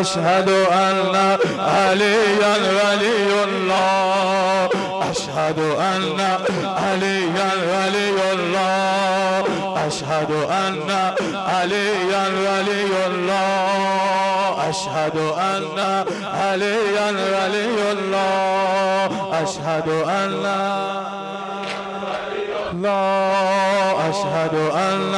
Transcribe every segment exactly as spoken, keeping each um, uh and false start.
أشهد أن عليا ولي الله أشهد أن عليا ولي الله أشهد أن عليا ولي الله أشهد أن عليا ولي الله أشهد أن لا أشهد أن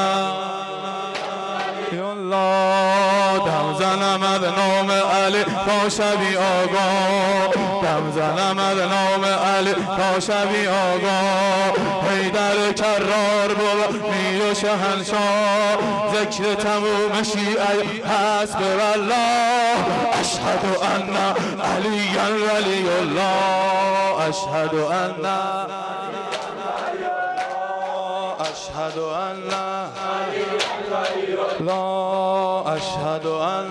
الله دم زنم از نام علی تا شبی آگاه دم زنم از نام علی تا شبی آگاه حیدر کرار بود میر و شهنشاه ذکر تموم شیعه حسب والله اشهد ان علیا ولی الله اشهد ان أشهد أن لا أشهد أن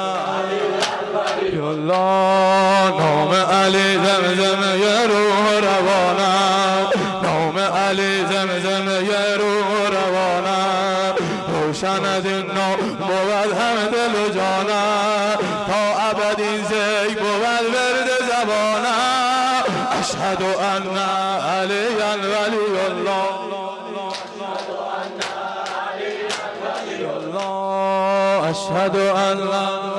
الله نام علی زمزم یه روح روانم نام علی زمزم یه روح روانم روشن از این نام بود هم دل و جانم تا ابد این زی بود ورد زبانم أشهد أن علیا ولی الله أشهد أن لا